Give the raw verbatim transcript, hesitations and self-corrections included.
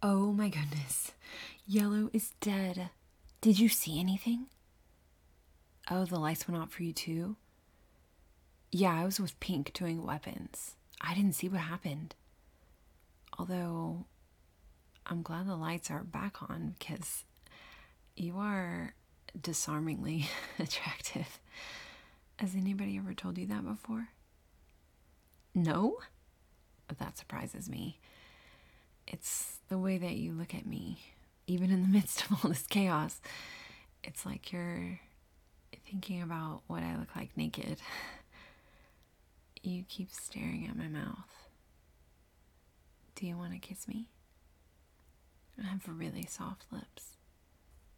Oh my goodness. Yellow is dead. Did you see anything? Oh, the lights went out for you too? Yeah, I was with Pink doing weapons. I didn't see what happened. Although, I'm glad the lights are back on because you are disarmingly attractive. Has anybody ever told you that before? No? That surprises me. It's the way that you look at me, even in the midst of all this chaos. It's like you're thinking about what I look like naked. You keep staring at my mouth. Do you want to kiss me? I have really soft lips.